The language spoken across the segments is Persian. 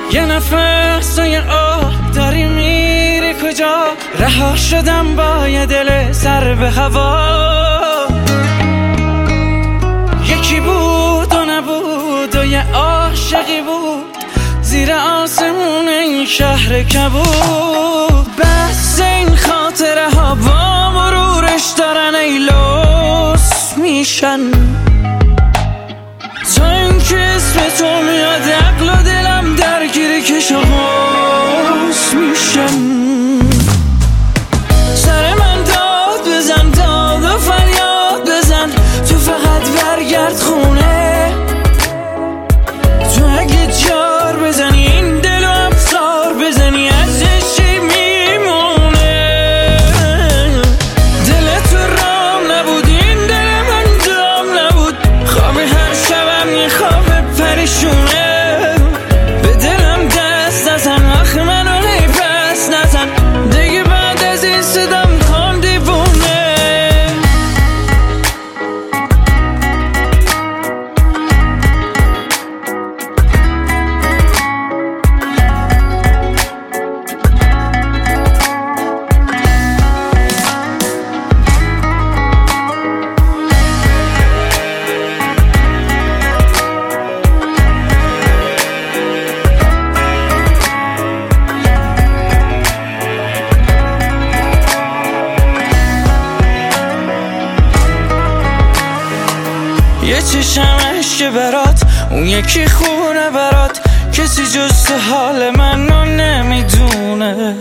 یه نفس و یه آه داری میری کجا؟ رها شدم با یه دل سر به هوا. یکی بود و نبود و یه عاشقی بود زیر آسمون این شهر کبود. بس این خاطره ها با مرورش دارن ای لوس میشن. تا این که اسم تو میاد عقل و دلم درگیر کش و قوس میشن. سر من داد بزن، داد و فریاد بزن، تو فقط برگرد خونه. تو اگه جار بزنی این دل و افسار بزنی ازش چی میمونه؟ دل تو رام نبود، این دل من دام نبود. خواب هر شبم یه خواب پریشونه. به دلم دست نزن، آخ منو پس نزن دیگه. بعد از این صدام کن دیوونه. یه چشم عشق برات، اون یکی خونه برات. کسی جز تو حال منو نمیدونه.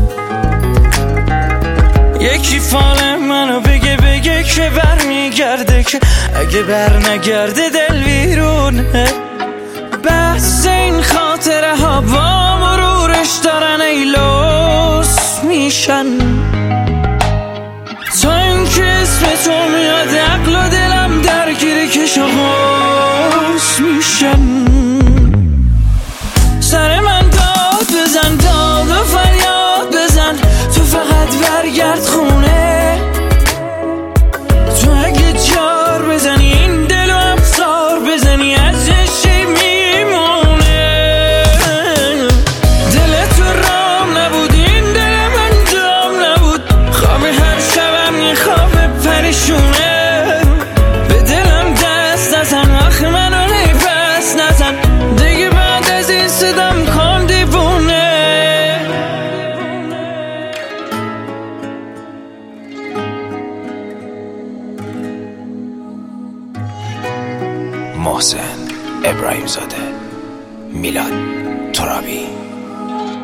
یکی فال منو بگه که بر میگرده، که اگه بر نگرده دل ویرونه. بس این خاطره ها با مرورش دارن ای لوس میشن. تا این که اسم تو میاد عقل و دلم درگیر کش و قوس میشن. سر من داد بزن، داد و فریاد بزن، تو فقط برگرد خونه. تو اگه جار بزنی این دل و افسار بزنی ازش چی میمونه؟ دل تو رام نبود، این دل من دام نبود. خواب هر شبم یه خواب پریشونه. به دلم دست نزن، آخ منو پس نزن دیگه. بعد از این صدام کن دیوونه. محسن ابراهیم زاده، میلاد ترابی.